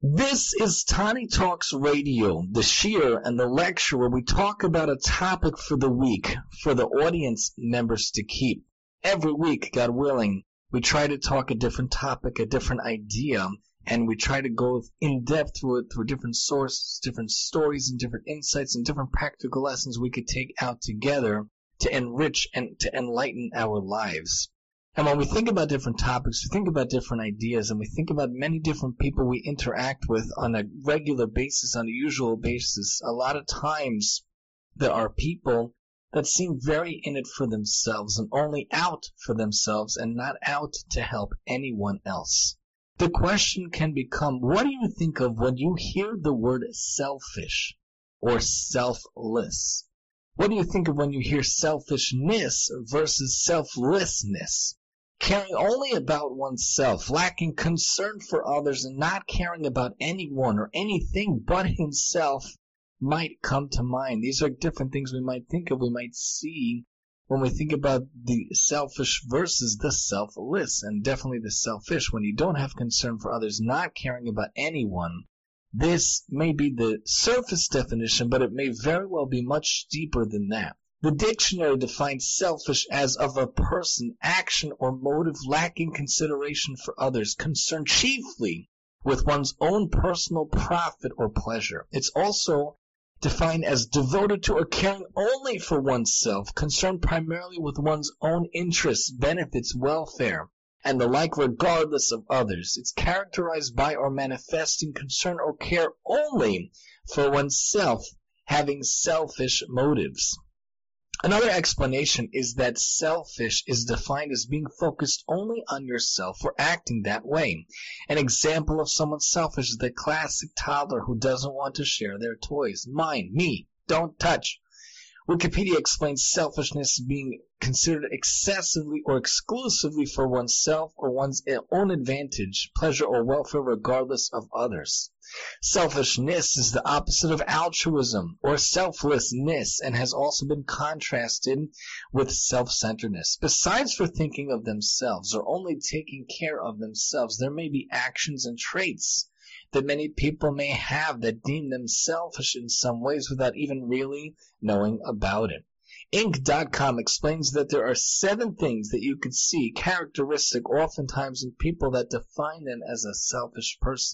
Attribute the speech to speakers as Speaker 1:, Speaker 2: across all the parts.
Speaker 1: This is Tani Talks Radio, the shear and the lecture where we talk about a topic for the week for the audience members to keep. Every week, God willing, we try to talk a different topic, a different idea, and we try to go in depth through it through different sources, different stories, and different insights, and different practical lessons we could take out together to enrich and to enlighten our lives. And when we think about different topics, we think about different ideas, and we think about many different people we interact with on a regular basis, on a usual basis. A lot of times there are people that seem very in it for themselves and only out for themselves and not out to help anyone else. The question can become, what do you think of when you hear the word selfish or selfless? What do you think of when you hear selfishness versus selflessness? Caring only about oneself, lacking concern for others, and not caring about anyone or anything but himself might come to mind. These are different things we might think of, we might see when we think about the selfish versus the selfless, and definitely the selfish. When you don't have concern for others, not caring about anyone, this may be the surface definition, but it may very well be much deeper than that. The dictionary defines selfish as of a person, action, or motive lacking consideration for others, concerned chiefly with one's own personal profit or pleasure. It's also defined as devoted to or caring only for oneself, concerned primarily with one's own interests, benefits, welfare, and the like regardless of others. It's characterized by or manifesting concern or care only for oneself, having selfish motives. Another explanation is that selfish is defined as being focused only on yourself or acting that way. An example of someone selfish is the classic toddler who doesn't want to share their toys. Mine, me, don't touch. Wikipedia explains selfishness as being considered excessively or exclusively for oneself or one's own advantage, pleasure, or welfare regardless of others. Selfishness is the opposite of altruism or selflessness and has also been contrasted with self-centeredness. Besides for thinking of themselves or only taking care of themselves, there may be actions and traits that many people may have that deem them selfish in some ways without even really knowing about it. Inc.com explains that there are 7 things that you could see characteristic oftentimes in people that define them as a selfish person.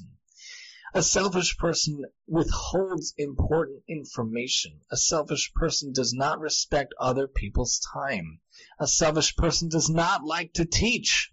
Speaker 1: A selfish person withholds important information. A selfish person does not respect other people's time. A selfish person does not like to teach.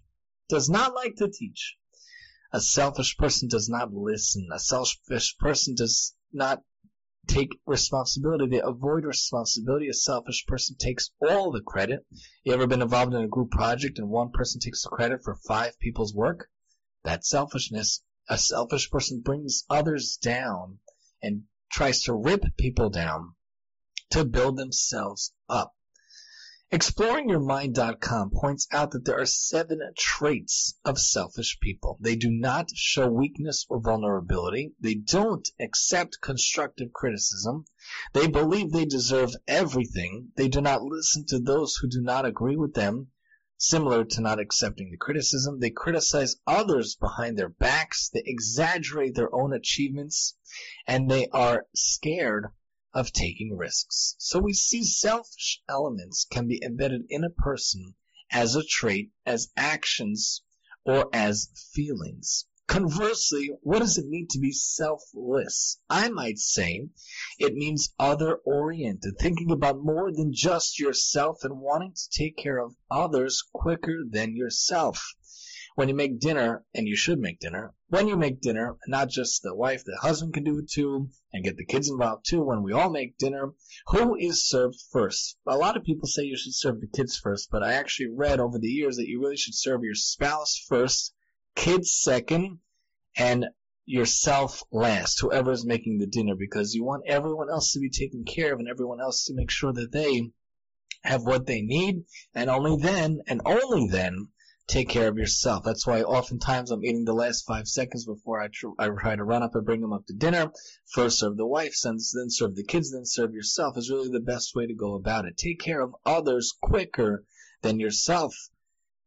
Speaker 1: A selfish person does not listen. A selfish person does not take responsibility. They avoid responsibility. A selfish person takes all the credit. You ever been involved in a group project and one person takes the credit for 5 people's work? That's selfishness. A selfish person brings others down and tries to rip people down to build themselves up. ExploringYourMind.com points out that there are 7 traits of selfish people. They do not show weakness or vulnerability. They don't accept constructive criticism. They believe they deserve everything. They do not listen to those who do not agree with them. Similar to not accepting the criticism, they criticize others behind their backs, they exaggerate their own achievements, and they are scared of taking risks. So we see selfish elements can be embedded in a person as a trait, as actions, or as feelings. Conversely, what does it mean to be selfless? I might say it means other-oriented, thinking about more than just yourself and wanting to take care of others quicker than yourself. When you make dinner, and you should make dinner, when you make dinner, not just the wife, the husband can do it too, and get the kids involved too. When we all make dinner, who is served first? A lot of people say you should serve the kids first, but I actually read over the years that you really should serve your spouse first, kids second, and yourself last, whoever is making the dinner, because you want everyone else to be taken care of and everyone else to make sure that they have what they need, and only then take care of yourself. That's why oftentimes I'm eating the last 5 seconds before I try to run up and bring them up to dinner. First serve the wife, then serve the kids, then serve yourself is really the best way to go about it. Take care of others quicker than yourself.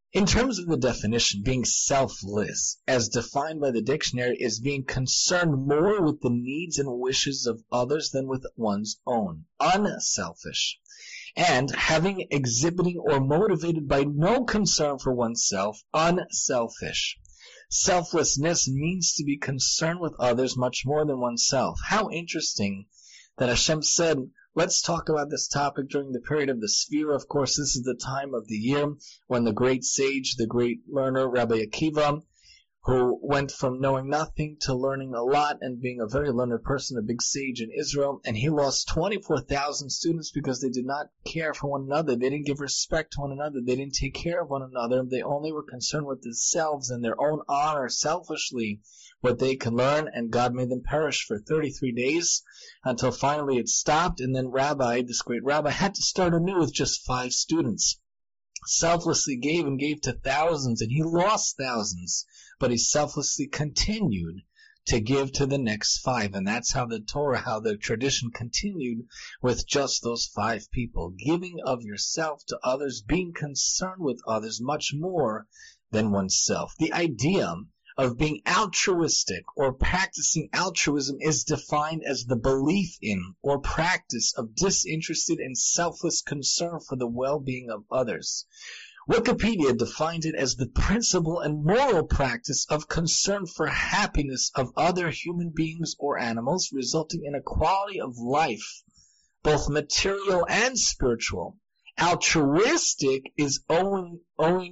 Speaker 1: In terms of the definition, being selfless, as defined by the dictionary, is being concerned more with the needs and wishes of others than with one's own. Unselfish. And having, exhibiting, or motivated by no concern for oneself. Unselfish. Selflessness means to be concerned with others much more than oneself. How interesting that Hashem said, let's talk about this topic during the period of the Sefira. Of course, this is the time of the year when the great sage, the great learner, Rabbi Akiva, who went from knowing nothing to learning a lot and being a very learned person, a big sage in Israel, and he lost 24,000 students because they did not care for one another. They didn't give respect to one another. They didn't take care of one another. They only were concerned with themselves and their own honor, selfishly, what they could learn, and God made them perish for 33 days until finally it stopped, and then this great rabbi, had to start anew with just 5 students. Selflessly gave and gave to thousands, and he lost thousands, but he selflessly continued to give to the next 5, and that's how the Torah, how the tradition continued with just those 5 people, giving of yourself to others, being concerned with others much more than oneself. The idea of being altruistic or practicing altruism is defined as the belief in or practice of disinterested and selfless concern for the well-being of others. Wikipedia defines it as the principle and moral practice of concern for happiness of other human beings or animals, resulting in a quality of life, both material and spiritual. Altruistic is owing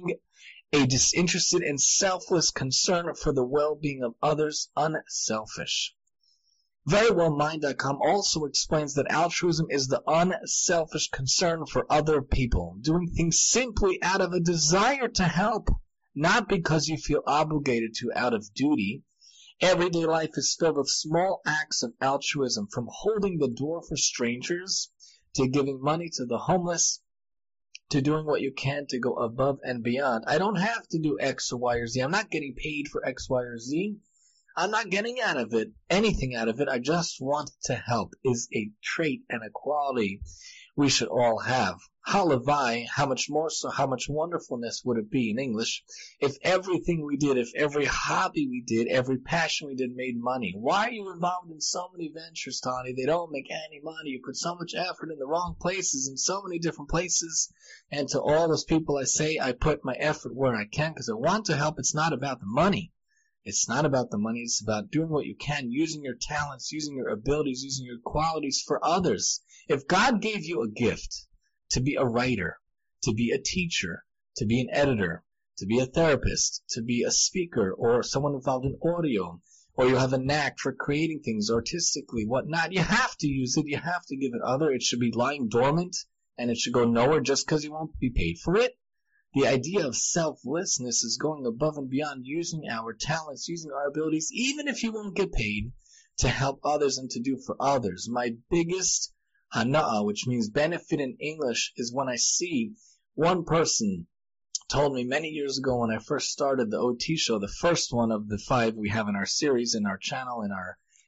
Speaker 1: a disinterested and selfless concern for the well-being of others, unselfish. VeryWellMind.com also explains that altruism is the unselfish concern for other people, doing things simply out of a desire to help, not because you feel obligated to out of duty. Everyday life is filled with small acts of altruism, from holding the door for strangers, to giving money to the homeless, to doing what you can to go above and beyond. I don't have to do X or Y or Z. I'm not getting paid for X, Y, or Z. I'm not getting anything out of it. I just want to help is a trait and a quality we should all have. Halavai, how much more so, how much wonderfulness would it be in English if everything we did, if every hobby we did, every passion we did made money? Why are you involved in so many ventures, Tani? They don't make any money. You put so much effort in the wrong places, in so many different places. And to all those people I say, I put my effort where I can because I want to help. It's not about the money. It's not about the money. It's about doing what you can, using your talents, using your abilities, using your qualities for others. If God gave you a gift to be a writer, to be a teacher, to be an editor, to be a therapist, to be a speaker, or someone involved in audio, or you have a knack for creating things artistically, whatnot, you have to use it. You have to give it other. It should be lying dormant, and it should go nowhere just because you won't be paid for it. The idea of selflessness is going above and beyond, using our talents, using our abilities, even if you won't get paid, to help others and to do for others. My biggest hana'ah, which means benefit in English, is when I see one person told me many years ago when I first started the OT show, the first one of the 5 we have in our series, in our channel, in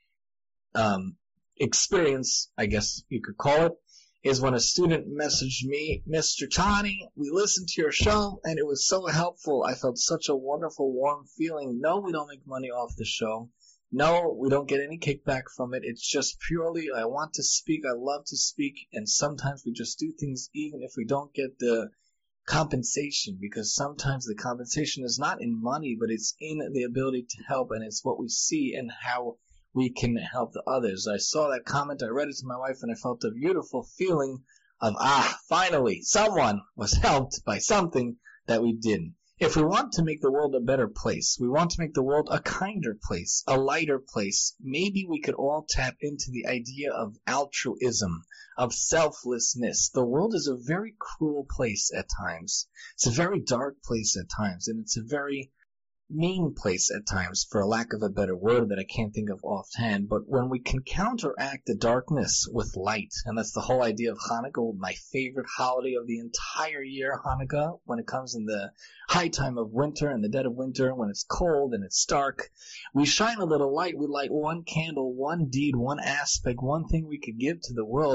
Speaker 1: our experience, I guess you could call it, is when a student messaged me, Mr. Tani, we listened to your show and it was so helpful. I felt such a wonderful, warm feeling. No, we don't make money off the show. No, we don't get any kickback from it. It's just purely, I want to speak, I love to speak, and sometimes we just do things even if we don't get the compensation, because sometimes the compensation is not in money, but it's in the ability to help, and it's what we see and how we can help the others. I saw that comment, I read it to my wife, and I felt a beautiful feeling of, finally, someone was helped by something that we did. If we want to make the world a better place, we want to make the world a kinder place, a lighter place, maybe we could all tap into the idea of altruism, of selflessness. The world is a very cruel place at times. It's a very dark place at times, and it's a very mean place at times, for a lack of a better word that I can't think of offhand. But when we can counteract the darkness with light, and that's the whole idea of Hanukkah, my favorite holiday of the entire year, Hanukkah, when it comes in the high time of winter, in the dead of winter, when it's cold and it's dark, we shine a little light. We light one candle, one deed, one aspect, one thing we could give to the world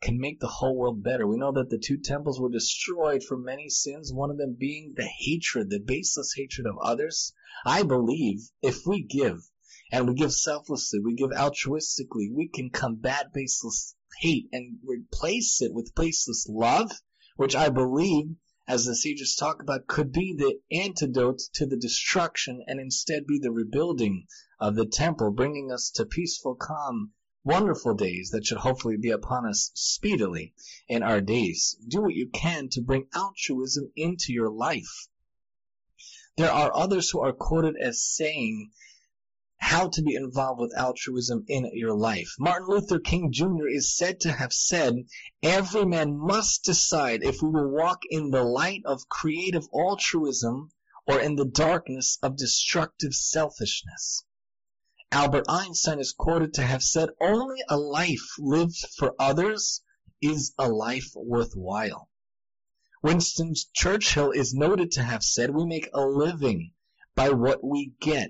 Speaker 1: can make the whole world better. We know that the 2 temples were destroyed for many sins, one of them being the hatred, the baseless hatred of others. I believe if we give, and we give selflessly, we give altruistically, we can combat baseless hate and replace it with baseless love, which I believe, as the sages talk about, could be the antidote to the destruction and instead be the rebuilding of the temple, bringing us to peaceful, calm, wonderful days that should hopefully be upon us speedily in our days. Do what you can to bring altruism into your life. There are others who are quoted as saying how to be involved with altruism in your life. Martin Luther King Jr. is said to have said, every man must decide if we will walk in the light of creative altruism or in the darkness of destructive selfishness. Albert Einstein is quoted to have said, only a life lived for others is a life worthwhile. Winston Churchill is noted to have said, we make a living by what we get.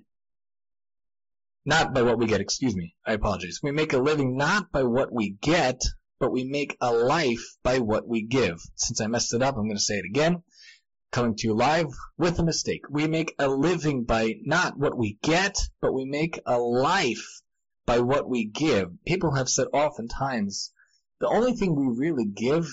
Speaker 1: Not by what we get, excuse me, I apologize. We make a living not by what we get, but we make a life by what we give. Since I messed it up, I'm going to say it again. Coming to you live with a mistake. We make a living by not what we get, but we make a life by what we give. People have said oftentimes, the only thing we really give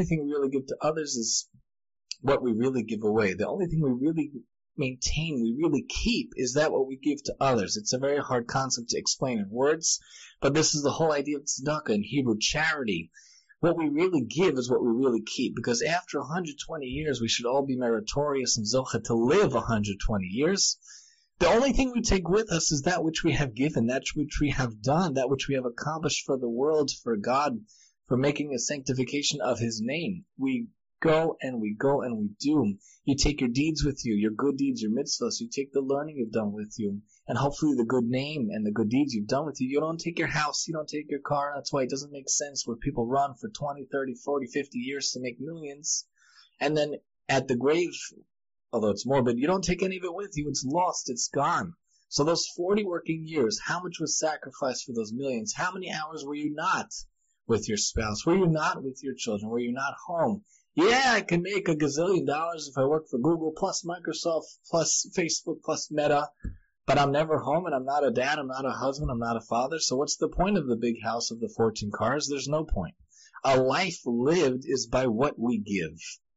Speaker 1: to others is what we really give away. The only thing we really maintain, we really keep, is that what we give to others. It's a very hard concept to explain in words, but this is the whole idea of tzedakah in Hebrew, charity. What we really give is what we really keep, because after 120 years, we should all be meritorious and zocha to live 120 years. The only thing we take with us is that which we have given, that which we have done, that which we have accomplished for the world, for God, for making a sanctification of His name. We go and we do. You take your deeds with you, your good deeds, your mitzvahs. You take the learning you've done with you, and hopefully the good name and the good deeds you've done with you. You don't take your house, you don't take your car. That's why it doesn't make sense where people run for 20, 30, 40, 50 years to make millions. And then at the grave, although it's morbid, you don't take any of it with you. It's lost, it's gone. So those 40 working years, how much was sacrificed for those millions? How many hours were you not with your spouse? Were you not with your children? Were you not home? Yeah, I can make $1 gazillion if I work for Google, plus Microsoft, plus Facebook, plus Meta, but I'm never home, and I'm not a dad, I'm not a husband, I'm not a father, so what's the point of the big house of the 14 cars? There's no point. A life lived is by what we give.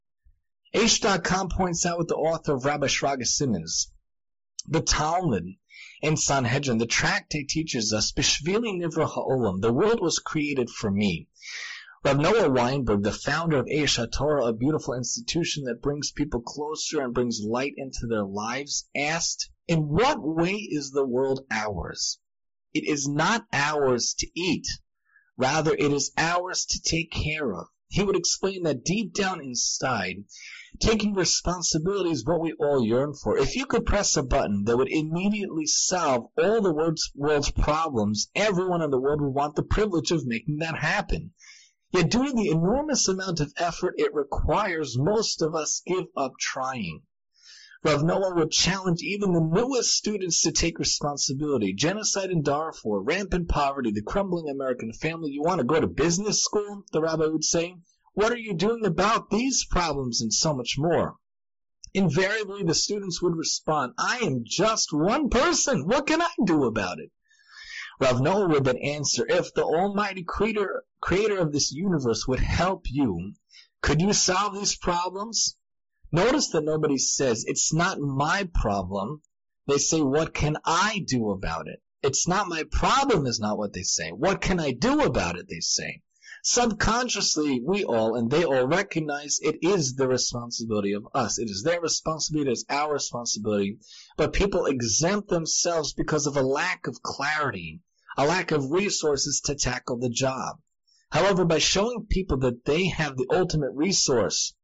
Speaker 1: Aish.com points out with the author of Rabbi Shraga Simmons, the Talmud in Sanhedrin, the tractate teaches us, Bishvili Nivra Ha'olam, the world was created for me. Rav Noah Weinberg, the founder of Eish HaTorah, a beautiful institution that brings people closer and brings light into their lives, asked, in what way is the world ours? It is not ours to eat. Rather, it is ours to take care of. He would explain that deep down inside, taking responsibility is what we all yearn for. If you could press a button that would immediately solve all the world's problems, everyone in the world would want the privilege of making that happen. Yet due to the enormous amount of effort it requires, most of us give up trying. Rav Noah would challenge even the newest students to take responsibility. Genocide in Darfur, rampant poverty, the crumbling American family. You want to go to business school? The rabbi would say. What are you doing about these problems and so much more? Invariably, the students would respond, I am just one person. What can I do about it? Rav Noah would then answer, if the almighty creator of this universe would help you, could you solve these problems? Notice that nobody says, it's not my problem. They say, what can I do about it? It's not my problem is not what they say. What can I do about it, they say. Subconsciously, we all and they all recognize it is the responsibility of us. It is their responsibility, it is our responsibility. But people exempt themselves because of a lack of clarity, a lack of resources to tackle the job. However, by showing people that they have the ultimate resource,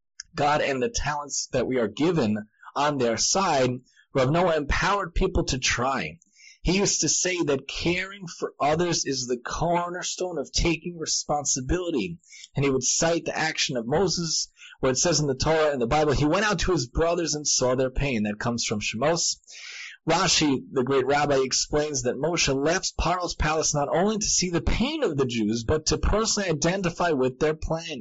Speaker 1: God and the talents that we are given on their side, Rav Noah empowered people to try. He used to say that caring for others is the cornerstone of taking responsibility. And he would cite the action of Moses, where it says in the Torah and the Bible, he went out to his brothers and saw their pain. That comes from Shemos. Rashi, the great rabbi, explains that Moshe left Paro's palace not only to see the pain of the Jews, but to personally identify with their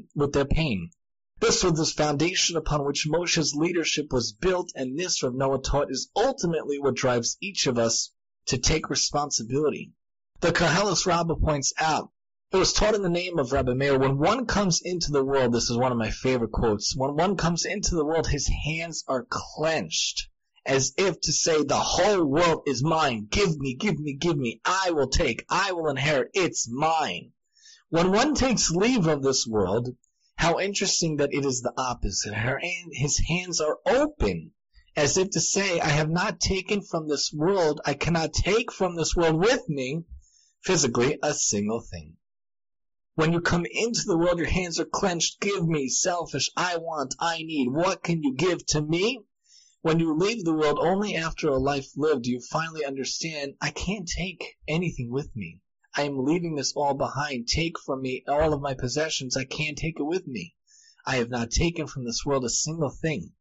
Speaker 1: pain. This was the foundation upon which Moshe's leadership was built, and this, Rav Noah taught, is ultimately what drives each of us to take responsibility. The Koheles Rabbah points out, it was taught in the name of Rabbi Meir, when one comes into the world, this is one of my favorite quotes, when one comes into the world, his hands are clenched, as if to say, the whole world is mine. Give me, give me, give me. I will take. I will inherit. It's mine. When one takes leave of this world, how interesting that it is the opposite. His hands are open, as if to say, I have not taken from this world, I cannot take from this world with me, physically, a single thing. When you come into the world, your hands are clenched. Give me, selfish, I want, I need. What can you give to me? When you leave the world only after a life lived, you finally understand, I can't take anything with me. I am leaving this all behind. Take from me all of my possessions. I can't take it with me. I have not taken from this world a single thing.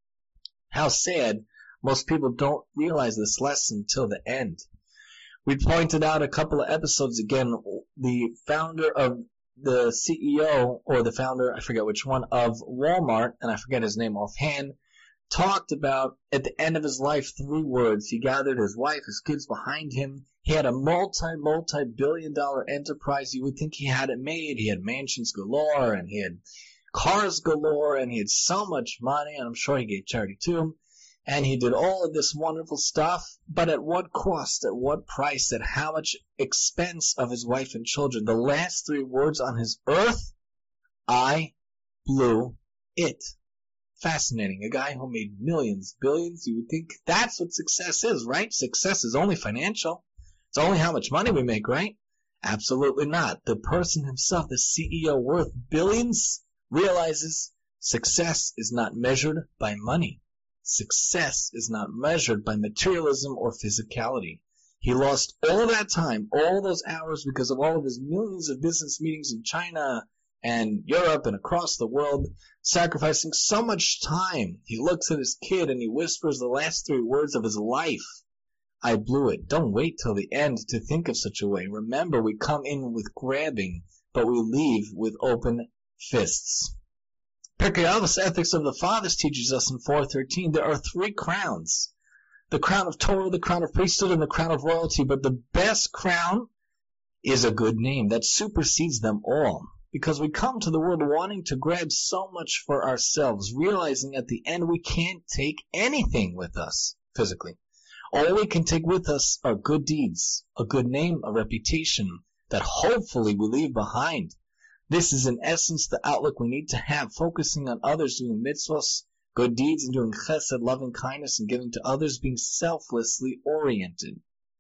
Speaker 1: How sad. Most people don't realize this lesson till the end. We pointed out a couple of episodes again, the founder of the CEO, or the founder, I forget which one, of Walmart, and I forget his name offhand, talked about, at the end of his life, 3 words. He gathered his wife, his kids behind him. He had a multi-billion-dollar enterprise. You would think he had it made. He had mansions galore, and he had cars galore, and he had so much money, and I'm sure he gave charity too. And he did all of this wonderful stuff, but at what cost, at what price, at how much expense of his wife and children? The last 3 words on his earth, I blew it. Fascinating. A guy who made millions, billions, you would think that's what success is, right? Success is only financial. It's only how much money we make, right? Absolutely not. The person himself, the CEO worth billions, realizes success is not measured by money. Success is not measured by materialism or physicality. He lost all that time, all those hours, because of all of his millions of business meetings in China and Europe and across the world, sacrificing so much time. He looks at his kid and he whispers the last 3 words of his life. I blew it. Don't wait till the end to think of such a way. Remember, we come in with grabbing, but we leave with open fists. Pirkei Avos, Ethics of the Fathers, teaches us in 4:13, there are 3 crowns. The crown of Torah, the crown of priesthood, and the crown of royalty. But the best crown is a good name that supersedes them all. Because we come to the world wanting to grab so much for ourselves, realizing at the end we can't take anything with us physically. All we can take with us are good deeds, a good name, a reputation that hopefully we leave behind. This is in essence the outlook we need to have, focusing on others, doing mitzvahs, good deeds, and doing chesed, loving kindness, and giving to others, being selflessly oriented.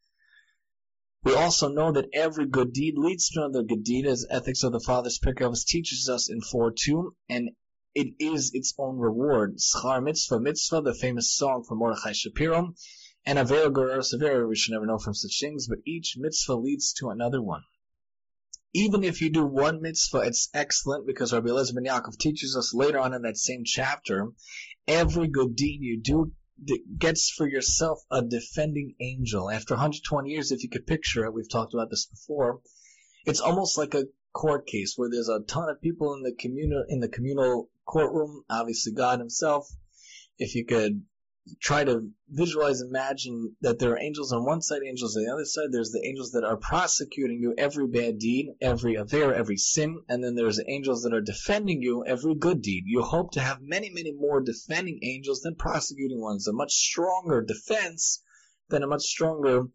Speaker 1: We also know that every good deed leads to another good deed, as Ethics of the Fathers, Pirkei Avos, teaches us in 4:2, and it is its own reward. Schar mitzvah, mitzvah, the famous song from Mordechai Shapiro, and Avera Gerar Severa, we should never know from such things, but each mitzvah leads to another one. Even if you do one mitzvah, it's excellent, because Rabbi Eliezer ben Yaakov teaches us later on in that same chapter, every good deed you do gets for yourself a defending angel. After 120 years, if you could picture it, we've talked about this before, it's almost like a court case where there's a ton of people in the communal courtroom, obviously God himself. If you could try to visualize, imagine that there are angels on one side, angels on the other side. There's the angels that are prosecuting you, every bad deed, every affair, every sin, and then there's the angels that are defending you, every good deed. You hope to have many, many more defending angels than prosecuting ones. A much stronger defense than a much stronger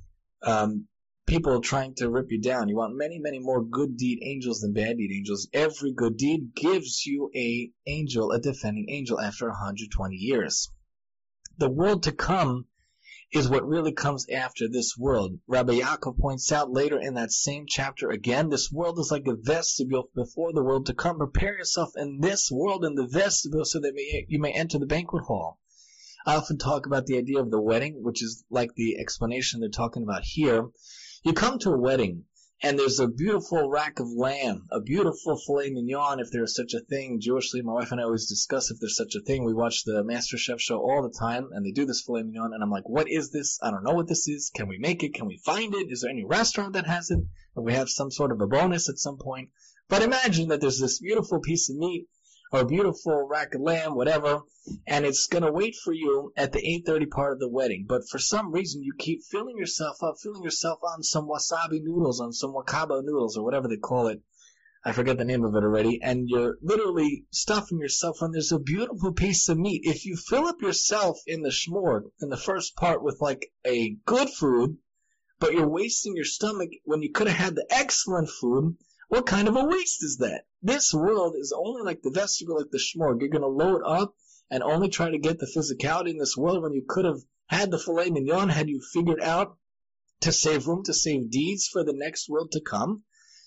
Speaker 1: people trying to rip you down. You want many, many more good deed angels than bad deed angels. Every good deed gives you a defending angel after 120 years. The world to come is what really comes after this world. Rabbi Yaakov points out later in that same chapter again, this world is like a vestibule before the world to come. Prepare yourself in this world, in the vestibule, so that you may enter the banquet hall. I often talk about the idea of the wedding, which is like the explanation they're talking about here. You come to a wedding, and there's a beautiful rack of lamb, a beautiful filet mignon, if there's such a thing. Jewishly, my wife and I always discuss if there's such a thing. We watch the MasterChef show all the time, and they do this filet mignon, and I'm like, what is this? I don't know what this is. Can we make it? Can we find it? Is there any restaurant that has it? Or we have some sort of a bonus at some point. But imagine that there's this beautiful piece of meat, or a beautiful rack of lamb, whatever, and it's going to wait for you at the 8:30 part of the wedding. But for some reason, you keep filling yourself on some wasabi noodles, on some wakaba noodles, or whatever they call it. I forget the name of it already. And you're literally stuffing yourself, and there's a beautiful piece of meat. If you fill up yourself in the shmorg, in the first part, with like a good food, but you're wasting your stomach when you could have had the excellent food, what kind of a waste is that? This world is only like the vestible, like the shmorg. You're going to load up and only try to get the physicality in this world when you could have had the filet mignon had you figured out to save room, to save deeds for the next world to come.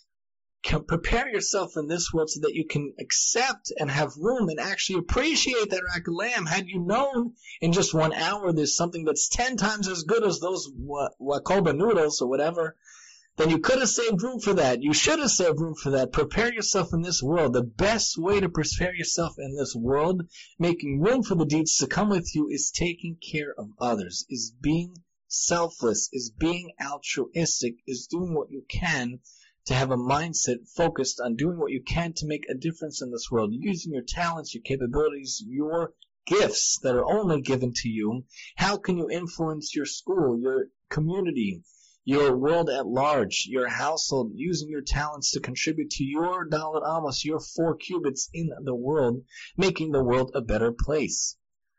Speaker 1: Prepare yourself in this world so that you can accept and have room and actually appreciate that rack of lamb. Had you known in just 1 hour there's something that's 10 times as good as those wakoba noodles or whatever, then you could have saved room for that. You should have saved room for that. Prepare yourself in this world. The best way to prepare yourself in this world, making room for the deeds to come with you, is taking care of others, is being selfless, is being altruistic, is doing what you can to have a mindset focused on doing what you can to make a difference in this world, using your talents, your capabilities, your gifts that are only given to you. How can you influence your school, your community, your world at large, your household, using your talents to contribute to your Dalet Amos, your 4 cubits in the world, making the world a better place?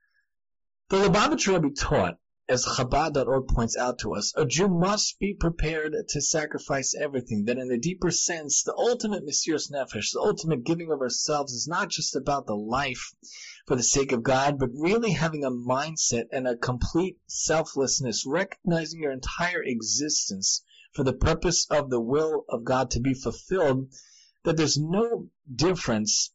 Speaker 1: The Lubavitcher Rebbe taught, as Chabad.org points out to us, a Jew must be prepared to sacrifice everything, that in a deeper sense, the ultimate Mesiras Nefesh, the ultimate giving of ourselves, is not just about the life for the sake of God, but really having a mindset and a complete selflessness, recognizing your entire existence for the purpose of the will of God to be fulfilled, that there's no difference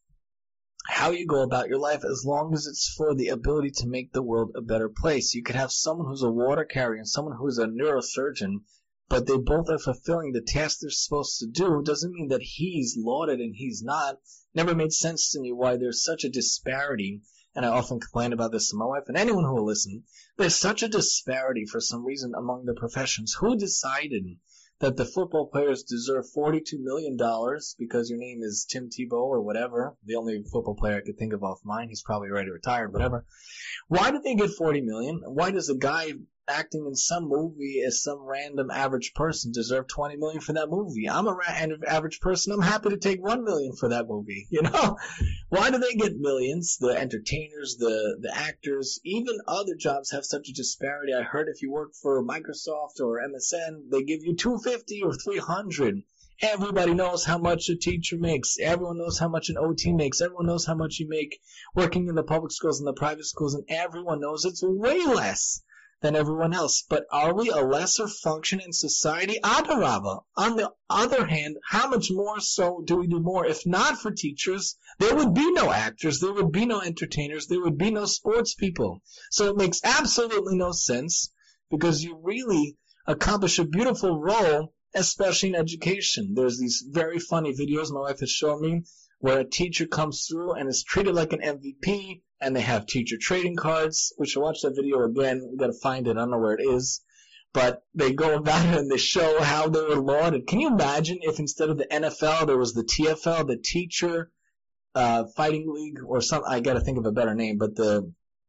Speaker 1: how you go about your life as long as it's for the ability to make the world a better place. You could have someone who's a water carrier and someone who's a neurosurgeon, but they both are fulfilling the task they're supposed to do. It doesn't mean that he's lauded and he's not. Never made sense to me why there's such a disparity, and I often complain about this to my wife and anyone who will listen. There's such a disparity for some reason among the professions. Who decided that the football players deserve $42 million because your name is Tim Tebow or whatever? The only football player I could think of off mine. He's probably already retired, whatever. Why did they get $40 million? Why does a guy acting in some movie as some random average person deserve $20 million for that movie? I'm a average person. I'm happy to take $1 million for that movie. You know, why do they get millions? The entertainers, the actors, even other jobs have such a disparity. I heard if you work for Microsoft or MSN, they give you $250 or $300. Everybody knows how much a teacher makes. Everyone knows how much an OT makes. Everyone knows how much you make working in the public schools and the private schools, and everyone knows it's way less than everyone else. But are we a lesser function in society? Adarabba. On the other hand, how much more so do we do more? If not for teachers, there would be no actors, there would be no entertainers, there would be no sports people. So it makes absolutely no sense, because you really accomplish a beautiful role, especially in education. There's these very funny videos my wife has shown me where a teacher comes through and is treated like an MVP, and they have teacher trading cards. We should watch that video again. We gotta find it. I don't know where it is. But they go about it and they show how they were lauded. Can you imagine if instead of the NFL there was the TFL, the Teacher Fighting League, or some? I gotta think of a better name, but the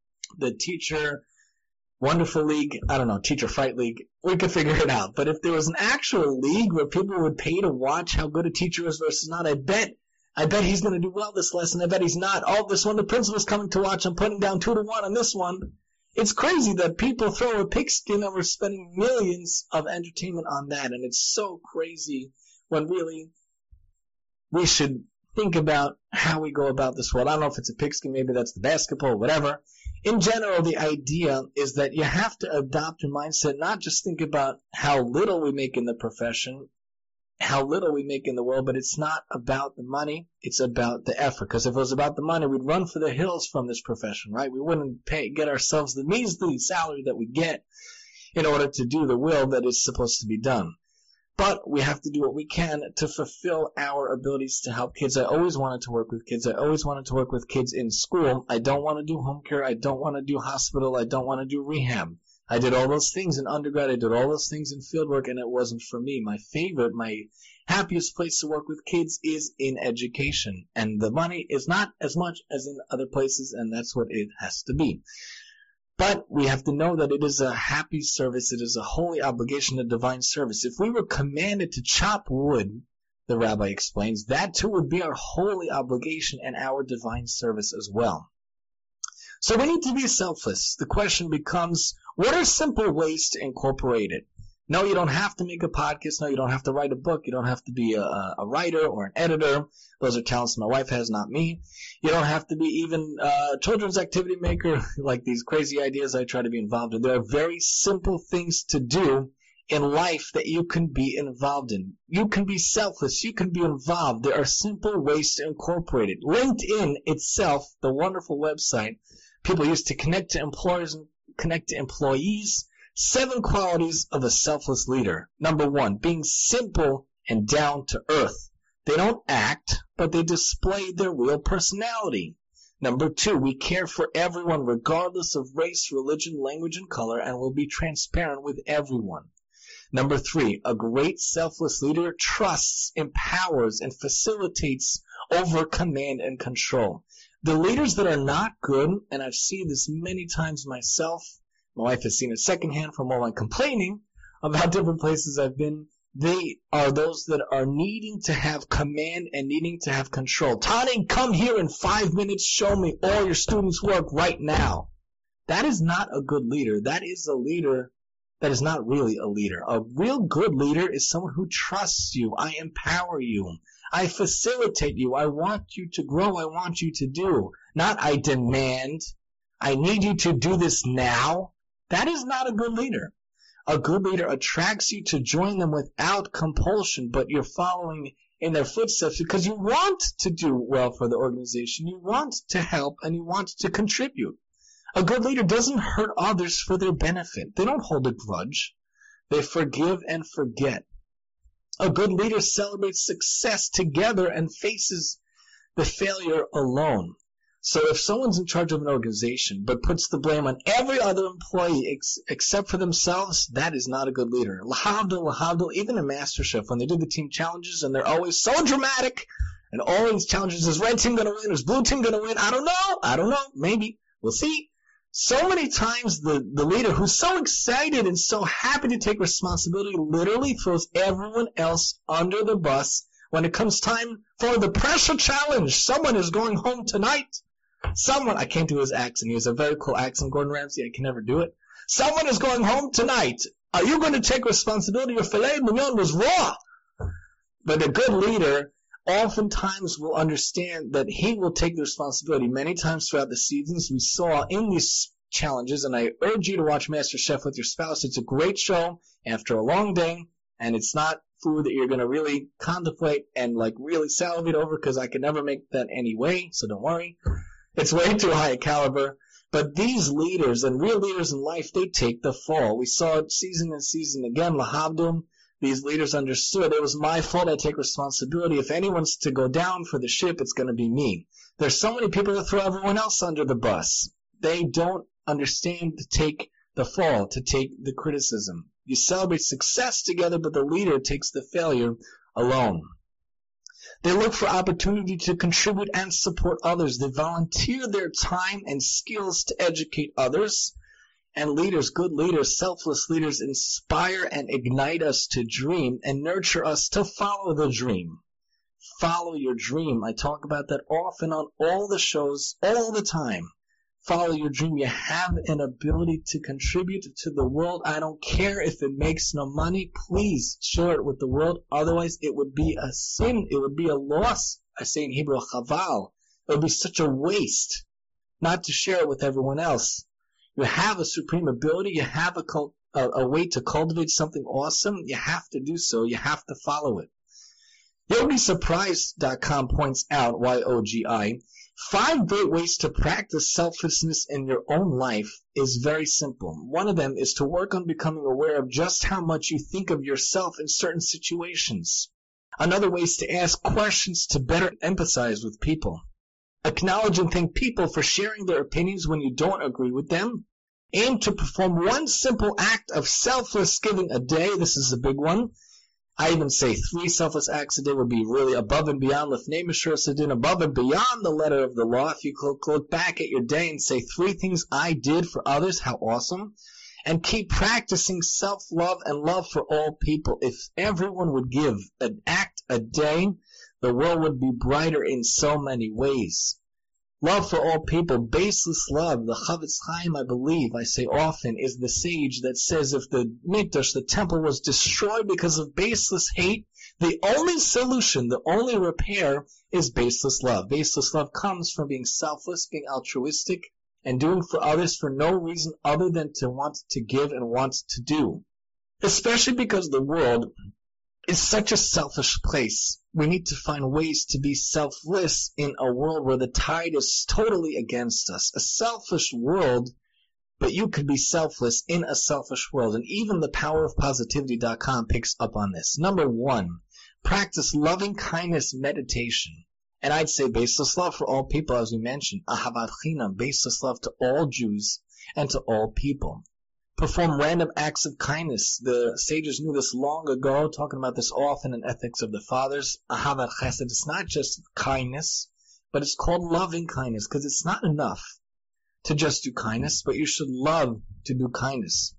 Speaker 1: Teacher Wonderful League, I don't know, Teacher Fight League. We could figure it out. But if there was an actual league where people would pay to watch how good a teacher is versus not, I bet he's going to do well this lesson. I bet he's not. Oh, this one, the principal's coming to watch. I'm putting down 2-1 on this one. It's crazy that people throw a pigskin over spending millions of entertainment on that. And it's so crazy when really we should think about how we go about this world. I don't know if it's a pigskin, maybe that's the basketball, whatever. In general, the idea is that you have to adopt your mindset, not just think about how little we make in the profession, how little we make in the world, but it's not about the money, it's about the effort. Because if it was about the money, we'd run for the hills from this profession, right? We wouldn't get ourselves the measly salary that we get in order to do the will that is supposed to be done. But we have to do what we can to fulfill our abilities to help kids. I always wanted to work with kids. I always wanted to work with kids in school. I don't want to do home care. I don't want to do hospital. I don't want to do rehab. I did all those things in undergrad. I did all those things in fieldwork, and it wasn't for me. My happiest place to work with kids is in education. And the money is not as much as in other places, and that's what it has to be. But we have to know that it is a happy service. It is a holy obligation, a divine service. If we were commanded to chop wood, the rabbi explains, that too would be our holy obligation and our divine service as well. So we need to be selfless. The question becomes, what are simple ways to incorporate it? No, you don't have to make a podcast. No, you don't have to write a book. You don't have to be a writer or an editor. Those are talents my wife has, not me. You don't have to be even a children's activity maker, like these crazy ideas I try to be involved in. There are very simple things to do in life that you can be involved in. You can be selfless. You can be involved. There are simple ways to incorporate it. LinkedIn itself, the wonderful website people use to connect to employers and connect to employees. 7 qualities of a selfless leader. Number 1, being simple and down to earth. They don't act, but they display their real personality. Number 2, we care for everyone regardless of race, religion, language, and color, and will be transparent with everyone. Number 3, a great selfless leader trusts, empowers, and facilitates over command and control. The leaders that are not good, and I've seen this many times myself, my wife has seen it secondhand from all my complaining about different places I've been. They are those that are needing to have command and needing to have control. Tani, come here in 5 minutes. Show me all your students' work right now. That is not a good leader. That is a leader that is not really a leader. A real good leader is someone who trusts you. I empower you. I facilitate you. I want you to grow. I want you to do. Not I demand. I need you to do this now. That is not a good leader. A good leader attracts you to join them without compulsion, but you're following in their footsteps because you want to do well for the organization. You want to help and you want to contribute. A good leader doesn't hurt others for their benefit. They don't hold a grudge. They forgive and forget. A good leader celebrates success together and faces the failure alone. So if someone's in charge of an organization but puts the blame on every other employee except for themselves, that is not a good leader. Lahavdil, even in MasterChef, when they do the team challenges and they're always so dramatic and all these challenges, is red team going to win, is blue team going to win? I don't know. Maybe. We'll see. So many times the leader who's so excited and so happy to take responsibility literally throws everyone else under the bus when it comes time for the pressure challenge. Someone is going home tonight. I can't do his accent. He has a very cool accent, Gordon Ramsay. I can never do it. Someone is going home tonight. Are you going to take responsibility? Your filet mignon was raw. But a good leader oftentimes will understand that he will take the responsibility. Many times throughout the seasons we saw in these challenges, and I urge you to watch MasterChef with your spouse. It's a great show after a long day, and it's not food that you're going to really contemplate and like really salivate over because I could never make that anyway, so don't worry. It's way too high a caliber. But these leaders and real leaders in life, they take the fall. We saw it season and season again. Lahavdil, these leaders understood it was my fault. I take responsibility. If anyone's to go down for the ship, it's going to be me. There's so many people that throw everyone else under the bus. They don't understand to take the fall, to take the criticism. You celebrate success together, but the leader takes the failure alone. They look for opportunity to contribute and support others. They volunteer their time and skills to educate others. And leaders, good leaders, selfless leaders, inspire and ignite us to dream and nurture us to follow the dream. Follow your dream. I talk about that often on all the shows, all the time. Follow your dream. You have an ability to contribute to the world. I don't care if it makes no money. Please share it with the world. Otherwise, it would be a sin. It would be a loss. I say in Hebrew, chaval. It would be such a waste not to share it with everyone else. You have a supreme ability. You have a way to cultivate something awesome. You have to do so. You have to follow it. YogiSurprise.com points out, YOGI, 5 great ways to practice selflessness in your own life is very simple. One of them is to work on becoming aware of just how much you think of yourself in certain situations. Another way is to ask questions to better empathize with people. Acknowledge and thank people for sharing their opinions when you don't agree with them. Aim to perform one simple act of selfless giving a day. This is a big one. I even say 3 selfless acts a day would be really above and beyond Lifnei Mishra Sadin, above and beyond the letter of the law. If you look back at your day and say 3 things I did for others, how awesome. And keep practicing self-love and love for all people. If everyone would give an act a day, the world would be brighter in so many ways. Love for all people, baseless love. The Chavetz Chaim, I believe, I say often, is the sage that says if the Mikdash, the temple, was destroyed because of baseless hate, the only solution, the only repair is baseless love. Baseless love comes from being selfless, being altruistic, and doing for others for no reason other than to want to give and want to do. Especially because the world is such a selfish place. We need to find ways to be selfless in a world where the tide is totally against us. A selfish world, but you could be selfless in a selfish world. And even the powerofpositivity.com picks up on this. Number 1, practice loving kindness meditation. And I'd say baseless love for all people, as we mentioned. Ahavat Chinam, baseless love to all Jews and to all people. Perform random acts of kindness. The sages knew this long ago, talking about this often in Ethics of the Fathers. Ahavat Chesed, it's not just kindness, but it's called loving kindness, because it's not enough to just do kindness, but you should love to do kindness.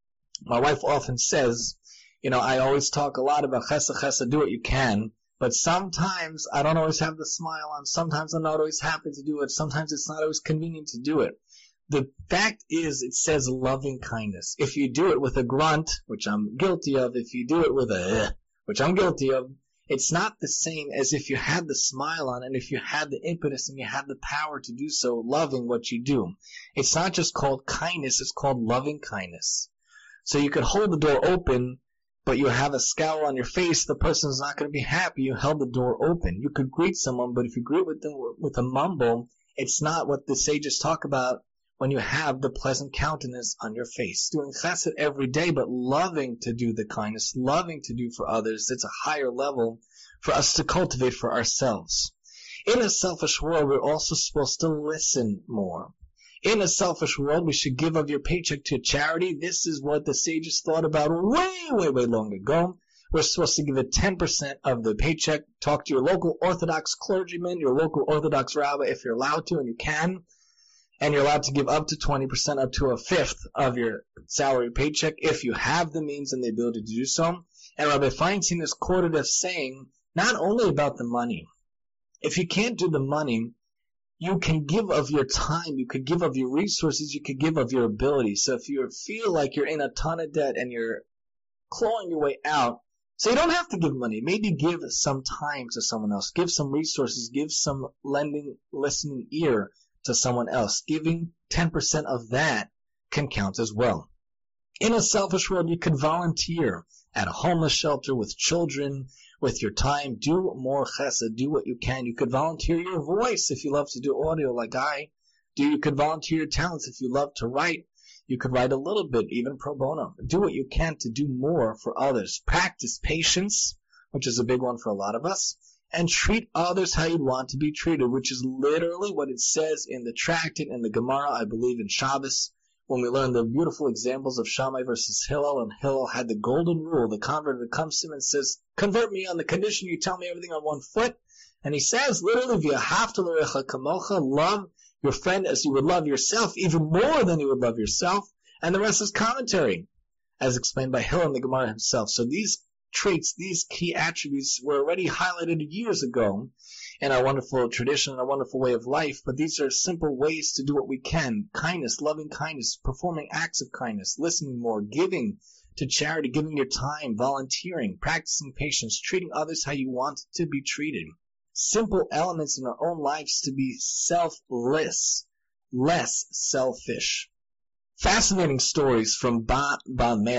Speaker 1: My wife often says, I always talk a lot about chesed, do what you can, but sometimes I don't always have the smile on, sometimes I'm not always happy to do it, sometimes it's not always convenient to do it. The fact is, it says loving kindness. If you do it with a grunt, which I'm guilty of, if you do it with a which I'm guilty of, it's not the same as if you had the smile on and if you had the impetus and you had the power to do so, loving what you do. It's not just called kindness, it's called loving kindness. So you could hold the door open, but you have a scowl on your face, the person's not going to be happy. You held the door open. You could greet someone, but if you greet with them with a mumble, it's not what the sages talk about when you have the pleasant countenance on your face. Doing chesed every day, but loving to do the kindness, loving to do for others, it's a higher level for us to cultivate for ourselves. In a selfish world, we're also supposed to listen more. In a selfish world, we should give of your paycheck to charity. This is what the sages thought about way long ago. We're supposed to give it 10% of the paycheck. Talk to your local Orthodox clergyman, your local Orthodox rabbi, if you're allowed to, and you can. And you're allowed to give up to 20%, up to a fifth of your salary paycheck if you have the means and the ability to do so. And Rabbi Feinstein is quoted as saying, not only about the money. If you can't do the money, you can give of your time, you could give of your resources, you could give of your ability. So if you feel like you're in a ton of debt and you're clawing your way out, so you don't have to give money. Maybe give some time to someone else. Give some resources. Give some listening ear to someone else. Giving 10% of that can count as well. In a selfish world, you could volunteer at a homeless shelter with children, with your time. Do more chesed. Do what you can. You could volunteer your voice if you love to do audio like I do. You could volunteer your talents if you love to write. You could write a little bit, even pro bono. Do what you can to do more for others. Practice patience, which is a big one for a lot of us. And treat others how you'd want to be treated, which is literally what it says in the tractate in the Gemara, I believe in Shabbos, when we learn the beautiful examples of Shammai versus Hillel, and Hillel had the golden rule. The convert that comes to him and says, convert me on the condition you tell me everything on one foot. And he says, literally, v'ahavta l'recha kamocha, love your friend as you would love yourself, even more than you would love yourself. And the rest is commentary, as explained by Hillel in the Gemara himself. So these traits, these key attributes were already highlighted years ago in our wonderful tradition and our wonderful way of life, but these are simple ways to do what we can. Kindness, loving kindness, performing acts of kindness, listening more, giving to charity, giving your time, volunteering, practicing patience, treating others how you want to be treated. Simple elements in our own lives to be selfless, less selfish. Fascinating stories from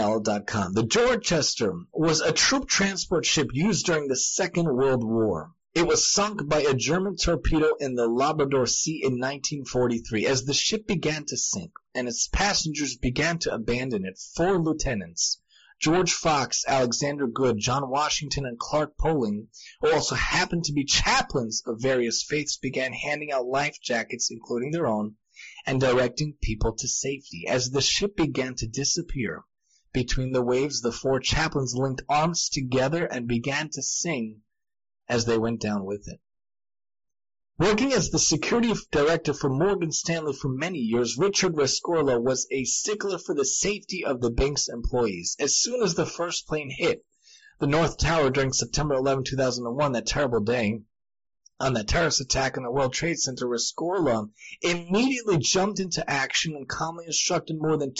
Speaker 1: bamail.com. The Dorchester was a troop transport ship used during the Second World War. It was sunk by a German torpedo in the Labrador Sea in 1943. As the ship began to sink and its passengers began to abandon it, 4 lieutenants, George Fox, Alexander Good, John Washington, and Clark Poling, who also happened to be chaplains of various faiths, began handing out life jackets, including their own, and directing people to safety. As the ship began to disappear between the waves, the 4 chaplains linked arms together and began to sing as they went down with it. Working as the security director for Morgan Stanley for many years, Richard Rescorla was a stickler for the safety of the bank's employees. As soon as the first plane hit the North Tower during September 11, 2001, that terrible day, on that terrorist attack in the World Trade Center, Rescorla immediately jumped into action and calmly instructed more than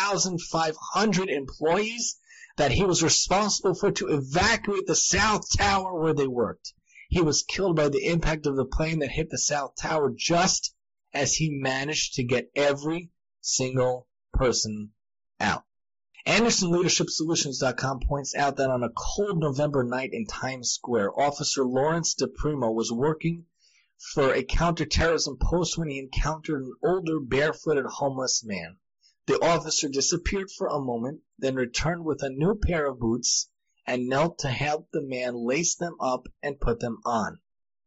Speaker 1: 2,500 employees that he was responsible for to evacuate the South Tower where they worked. He was killed by the impact of the plane that hit the South Tower just as he managed to get every single person out. AndersonLeadershipSolutions.com points out that on a cold November night in Times Square, Officer Lawrence DePrimo was working for a counterterrorism post when he encountered an older, barefooted, homeless man. The officer disappeared for a moment, then returned with a new pair of boots and knelt to help the man lace them up and put them on.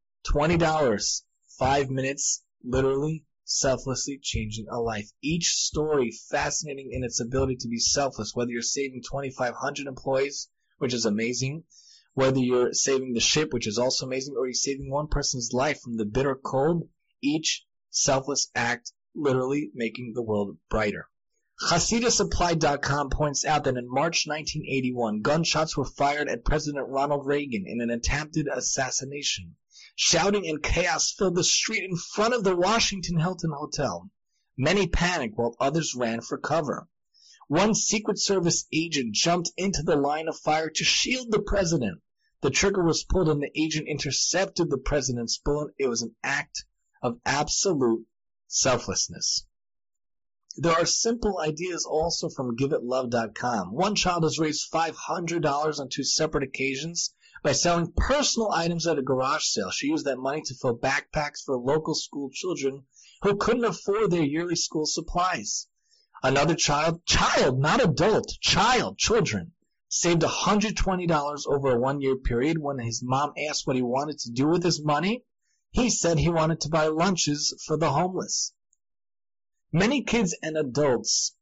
Speaker 1: $20, 5 minutes, literally, selflessly changing a life. Each story fascinating in its ability to be selfless, whether you're saving 2,500 employees, which is amazing, whether you're saving the ship, which is also amazing, or you're saving one person's life from the bitter cold, each selfless act literally making the world brighter. HasidaSupply.com points out that in March 1981, gunshots were fired at President Ronald Reagan in an attempted assassination. Shouting and chaos filled the street in front of the Washington Hilton Hotel. Many panicked while others ran for cover. One Secret Service agent jumped into the line of fire to shield the president. The trigger was pulled and the agent intercepted the president's bullet. It was an act of absolute selflessness. There are simple ideas also from GiveItLove.com. One child has raised $500 on 2 separate occasions by selling personal items at a garage sale. She used that money to fill backpacks for local school children who couldn't afford their yearly school supplies. Another child, not adult, children, saved $120 over a 1-year period. When his mom asked what he wanted to do with his money, he said he wanted to buy lunches for the homeless. Many kids and adults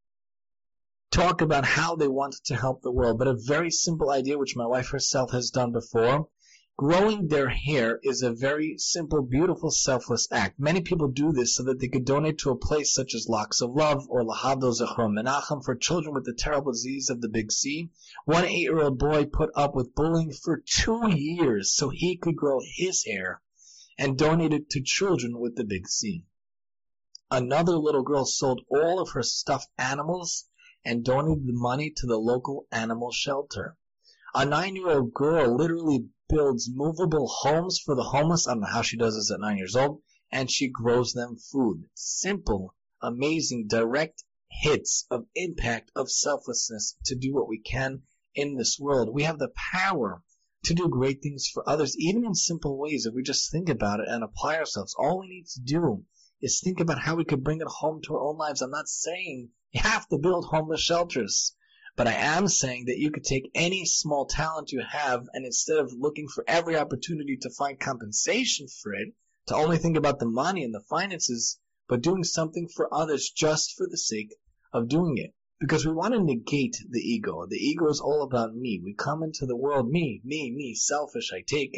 Speaker 1: talk about how they want to help the world, but a very simple idea, which my wife herself has done before, growing their hair is a very simple, beautiful, selfless act. Many people do this so that they could donate to a place such as Locks of Love or Lahavdil Zechron Menachem for children with the terrible disease of the Big C. One 8-year-old boy put up with bullying for 2 years so he could grow his hair and donate it to children with the Big C. Another little girl sold all of her stuffed animals and donated the money to the local animal shelter. A 9-year-old girl literally builds movable homes for the homeless. I don't know how she does this at 9 years old. And she grows them food. Simple, amazing, direct hits of impact of selflessness to do what we can in this world. We have the power to do great things for others, even in simple ways. If we just think about it and apply ourselves, all we need to do is think about how we could bring it home to our own lives. I'm not saying you have to build homeless shelters, but I am saying that you could take any small talent you have and instead of looking for every opportunity to find compensation for it, to only think about the money and the finances, but doing something for others just for the sake of doing it. Because we want to negate the ego. The ego is all about me. We come into the world, me, selfish, I take.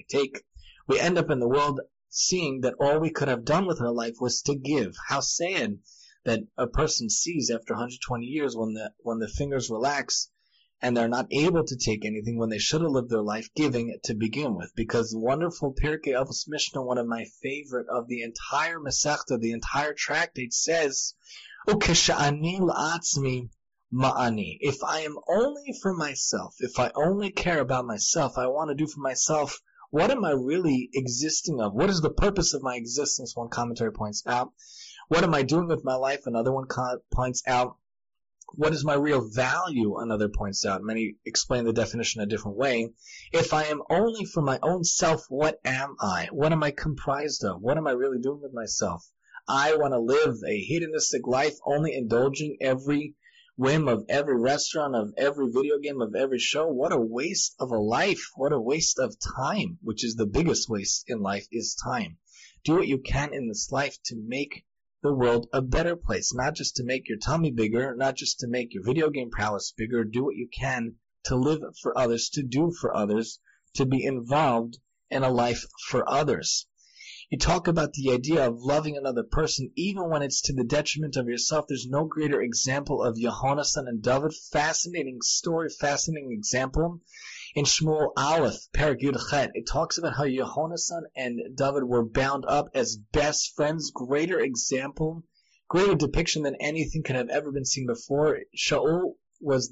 Speaker 1: We end up in the world seeing that all we could have done with our life was to give. How sad that a person sees after 120 years when the fingers relax and they're not able to take anything when they should have lived their life giving to begin with. Because the wonderful Pirkei Avos Mishnah, one of my favorite of the entire Masechta, the entire tractate, says, Ukesha'ani la'atzmi ma'ani. If I am only for myself, if I only care about myself, I want to do for myself, what am I really existing of? What is the purpose of my existence? One commentary points out. What am I doing with my life? Another one points out. What is my real value? Another points out. Many explain the definition a different way. If I am only for my own self, what am I? What am I comprised of? What am I really doing with myself? I want to live a hedonistic life, only indulging every whim of every restaurant, of every video game, of every show. What a waste of a life. What a waste of time, which is the biggest waste in life, is time. Do what you can in this life to make the world a better place, not just to make your tummy bigger, not just to make your video game prowess bigger. Do what you can to live for others, to do for others, to be involved in a life for others. You talk about the idea of loving another person even when it's to the detriment of yourself. There's no greater example of Yehonasan and David. Fascinating story, fascinating example. In Shmuel Aleph, Perek Yud Chet, it talks about how Yehonasan and David were bound up as best friends. Greater example, greater depiction than anything could have ever been seen before. Saul was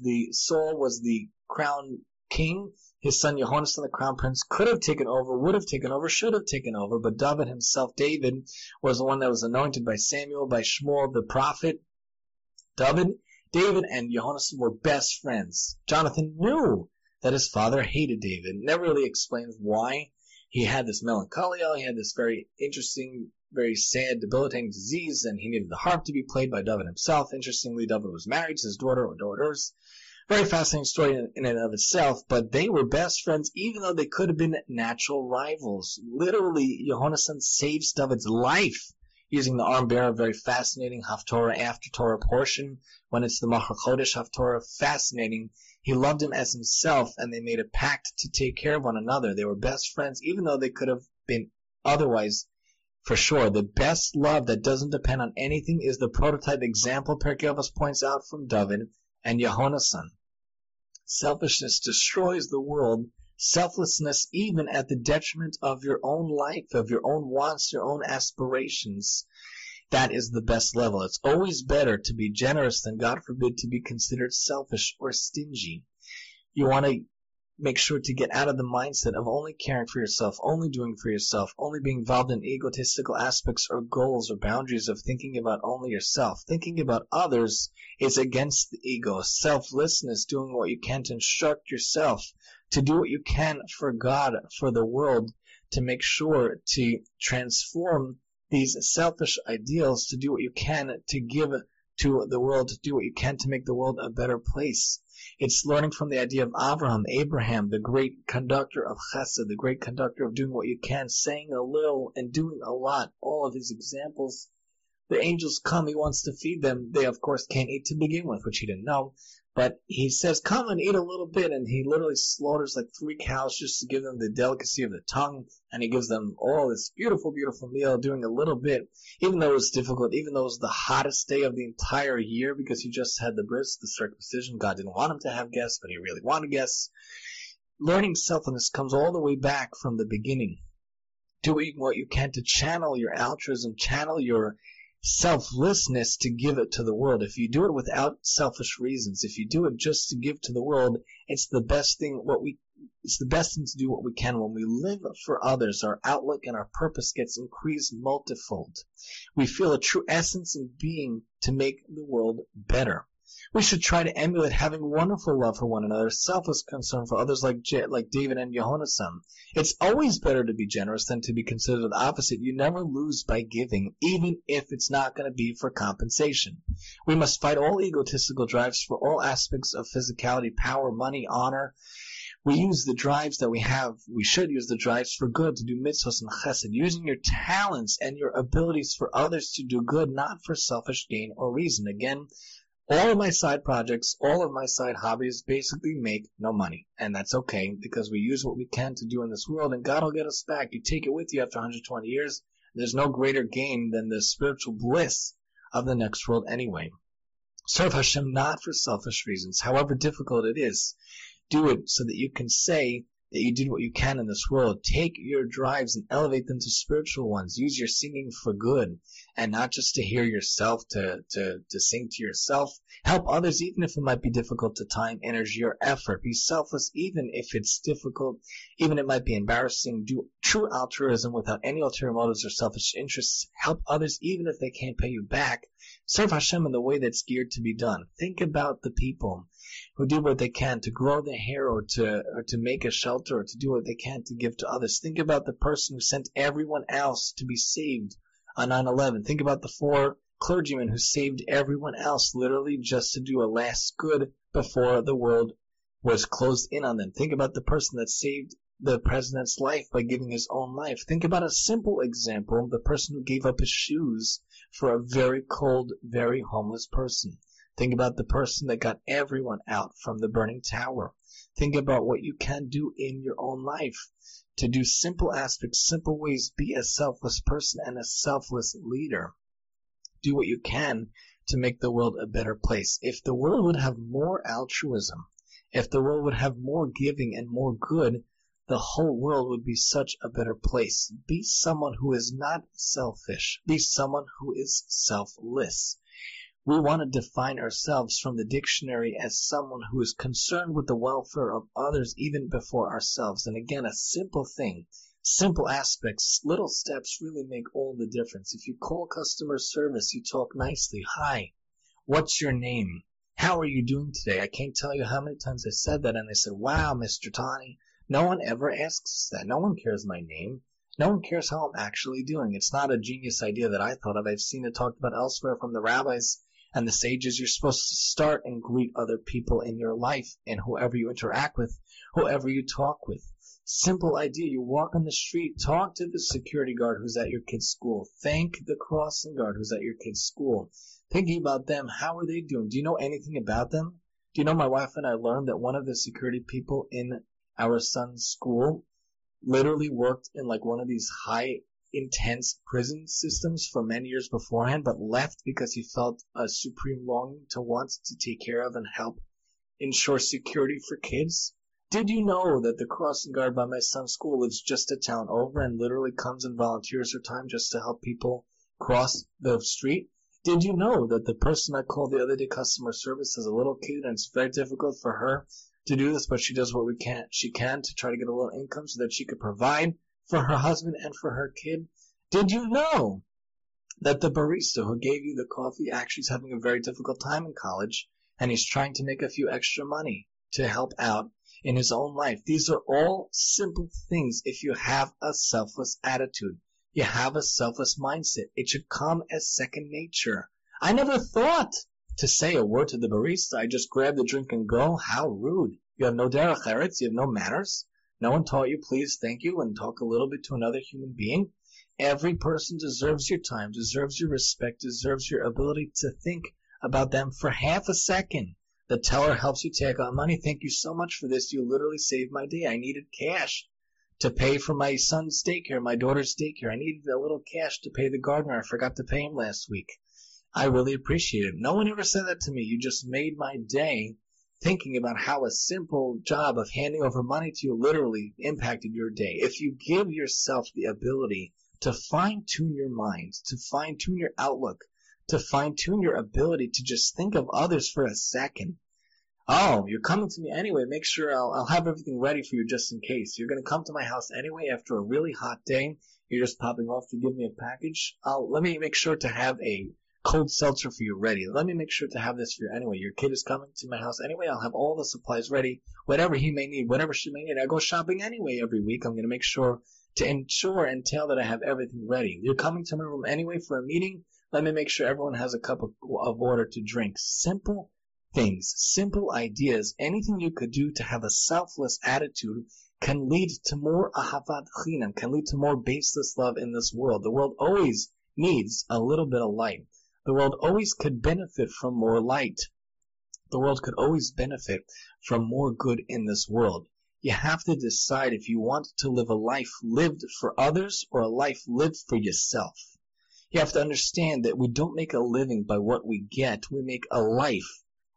Speaker 1: the crown king. His son Yehonasan, the crown prince, could have taken over, would have taken over, should have taken over, but David himself, David, was the one that was anointed by Samuel, by Shmuel, the prophet. David and Yehonasan were best friends. Jonathan knew that his father hated David. Never really explains why. He had this melancholia, he had this very interesting, very sad, debilitating disease, and he needed the harp to be played by David himself. Interestingly, David was married to his daughter or daughters. Very fascinating story in and of itself, but they were best friends even though they could have been natural rivals. Literally, Yehonasan saves David's life using the arm bearer. Very fascinating Haftorah after Torah portion when it's the Machar Chodesh Haftorah. Fascinating. He loved him as himself, and they made a pact to take care of one another. They were best friends even though they could have been otherwise. For sure, the best love that doesn't depend on anything is the prototype example Perkei Avos points out from David and Yehonasan. Selfishness destroys the world. Selflessness even at the detriment of your own life, of your own wants, your own aspirations. That is the best level. It's always better to be generous than, God forbid, to be considered selfish or stingy. You want to make sure to get out of the mindset of only caring for yourself, only doing for yourself, only being involved in egotistical aspects or goals or boundaries of thinking about only yourself. Thinking about others is against the ego. Selflessness, doing what you can to instruct yourself, to do what you can for God, for the world, to make sure to transform these selfish ideals, to do what you can to give to the world, to do what you can to make the world a better place. It's learning from the idea of Abraham, the great conductor of chesed, the great conductor of doing what you can, saying a little and doing a lot. All of his examples. The angels come, he wants to feed them. They, of course, can't eat to begin with, which he didn't know. But he says, come and eat a little bit, and he literally slaughters like 3 cows just to give them the delicacy of the tongue, and he gives them all this beautiful, beautiful meal, doing a little bit, even though it was difficult, even though it was the hottest day of the entire year, because he just had the bris, the circumcision. God didn't want him to have guests, but he really wanted guests. Learning selflessness comes all the way back from the beginning. Doing what you can to channel your altruism, channel your selflessness to give it to the world. If you do it without selfish reasons, if you do it just to give to the world, it's the best thing. It's the best thing to do what we can. When we live for others, our outlook and our purpose gets increased multifold. We feel a true essence and being to make the world better. We should try to emulate having wonderful love for one another, selfless concern for others like David and Yehonasan. It's always better to be generous than to be considered the opposite. You never lose by giving, even if it's not going to be for compensation. We must fight all egotistical drives for all aspects of physicality, power, money, honor. We use the drives that we have. We should use the drives for good, to do mitzvahs and chesed, using your talents and your abilities for others to do good, not for selfish gain or reason. Again, all of my side projects, all of my side hobbies basically make no money. And that's okay, because we use what we can to do in this world, and God will get us back. You take it with you after 120 years. There's no greater gain than the spiritual bliss of the next world anyway. Serve Hashem not for selfish reasons, however difficult it is. Do it so that you can say that you did what you can in this world. Take your drives and elevate them to spiritual ones. Use your singing for good and not just to hear yourself, to sing to yourself. Help others even if it might be difficult to time, energy, or effort. Be selfless even if it's difficult, even it might be embarrassing. Do true altruism without any ulterior motives or selfish interests. Help others even if they can't pay you back. Serve Hashem in the way that's geared to be done. Think about the people who do what they can to grow their hair or to make a shelter or to do what they can to give to others. Think about the person who sent everyone else to be saved on 9/11. Think about the 4 clergymen who saved everyone else literally just to do a last good before the world was closed in on them. Think about the person that saved the president's life by giving his own life. Think about a simple example, the person who gave up his shoes for a very cold, very homeless person. Think about the person that got everyone out from the burning tower. Think about what you can do in your own life to do simple aspects, simple ways. Be a selfless person and a selfless leader. Do what you can to make the world a better place. If the world would have more altruism, if the world would have more giving and more good, the whole world would be such a better place. Be someone who is not selfish. Be someone who is selfless. We want to define ourselves from the dictionary as someone who is concerned with the welfare of others even before ourselves. And again, a simple thing, simple aspects, little steps really make all the difference. If you call customer service, you talk nicely. Hi, what's your name? How are you doing today? I can't tell you how many times I said that and they said, wow, Mr. Tani. No one ever asks that. No one cares my name. No one cares how I'm actually doing. It's not a genius idea that I thought of. I've seen it talked about elsewhere from the rabbis and the sages. You're supposed to start and greet other people in your life and whoever you interact with, whoever you talk with. Simple idea. You walk on the street, talk to the security guard who's at your kid's school. Thank the crossing guard who's at your kid's school. Thinking about them, how are they doing? Do you know anything about them? Do you know my wife and I learned that one of the security people in our son's school literally worked in like one of these high intense prison systems for many years beforehand, but left because he felt a supreme longing to want to take care of and help ensure security for kids. Did you know that the crossing guard by my son's school lives just a town over and literally comes and volunteers her time just to help people cross the street? Did you know that the person I called the other day customer service is a little kid and it's very difficult for her to do this, but she does what she can to try to get a little income so that she could provide for her husband and for her kid? Did you know that the barista who gave you the coffee actually is having a very difficult time in college and he's trying to make a few extra money to help out in his own life? These are all simple things if you have a selfless attitude. You have a selfless mindset. It should come as second nature. I never thought to say a word to the barista. I just grab the drink and go. How rude. You have no derech eretz. You have no manners. No one taught you please, thank you, and talk a little bit to another human being. Every person deserves your time, deserves your respect, deserves your ability to think about them for half a second. The teller helps you take out money. Thank you so much for this. You literally saved my day. I needed cash to pay for my son's daycare, my daughter's daycare. I needed a little cash to pay the gardener. I forgot to pay him last week. I really appreciate it. No one ever said that to me. You just made my day thinking about how a simple job of handing over money to you literally impacted your day. If you give yourself the ability to fine-tune your mind, to fine-tune your outlook, to fine-tune your ability to just think of others for a second. Oh, you're coming to me anyway. Make sure I'll have everything ready for you just in case. You're going to come to my house anyway after a really hot day. You're just popping off to give me a package. Let me make sure to have a cold seltzer for you ready. Let me make sure to have this for you anyway. Your kid is coming to my house anyway. I'll have all the supplies ready. Whatever he may need, whatever she may need. I go shopping anyway every week. I'm going to make sure to ensure and tell that I have everything ready. You're coming to my room anyway for a meeting. Let me make sure everyone has a cup of water to drink. Simple things, simple ideas. Anything you could do to have a selfless attitude can lead to more ahavat chinam, can lead to more baseless love in this world. The world always needs a little bit of light. The world always could benefit from more light. The world could always benefit from more good in this world. You have to decide if you want to live a life lived for others or a life lived for yourself. You have to understand that we don't make a living by what we get. We make a life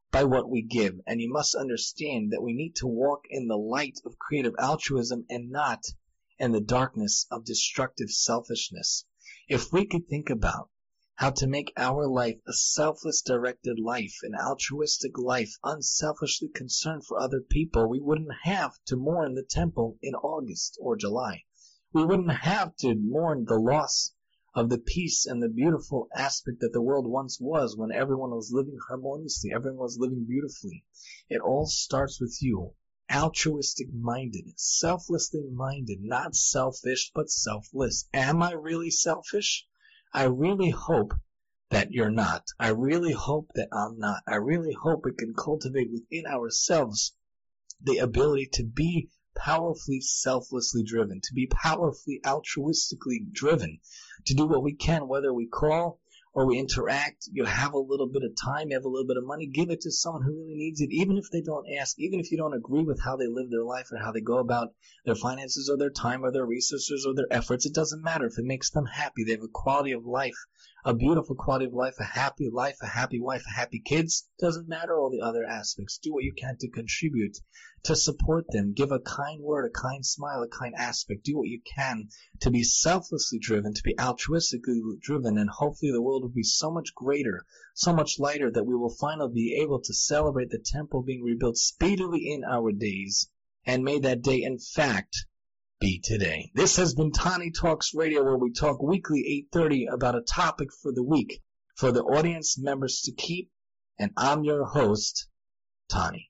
Speaker 1: by what we give. And you must understand that we need to walk in the light of creative altruism and not in the darkness of destructive selfishness. If we could think about how to make our life a selfless directed life, an altruistic life, unselfishly concerned for other people, we wouldn't have to mourn the temple in August or July. We wouldn't have to mourn the loss of the peace and the beautiful aspect that the world once was, when everyone was living harmoniously, everyone was living beautifully. It all starts with you. Altruistic minded, selflessly minded, not selfish, but selfless. Am I really selfish? I really hope that you're not. I really hope that I'm not. I really hope we can cultivate within ourselves the ability to be powerfully selflessly driven, to be powerfully altruistically driven, to do what we can, whether we call or we interact. You have a little bit of time, you have a little bit of money, give it to someone who really needs it, even if they don't ask, even if you don't agree with how they live their life or how they go about their finances or their time or their resources or their efforts. It doesn't matter. If it makes them happy, they have a quality of life, a beautiful quality of life, a happy wife, a happy kids. Doesn't matter all the other aspects. Do what you can to contribute, to support them. Give a kind word, a kind smile, a kind aspect. Do what you can to be selflessly driven, to be altruistically driven, and hopefully the world will be so much greater, so much lighter, that we will finally be able to celebrate the temple being rebuilt speedily in our days. And may that day, in fact, be today. This has been Tani Talks Radio, where we talk weekly 8:30 about a topic for the week for the audience members to keep. And I'm your host, Tani.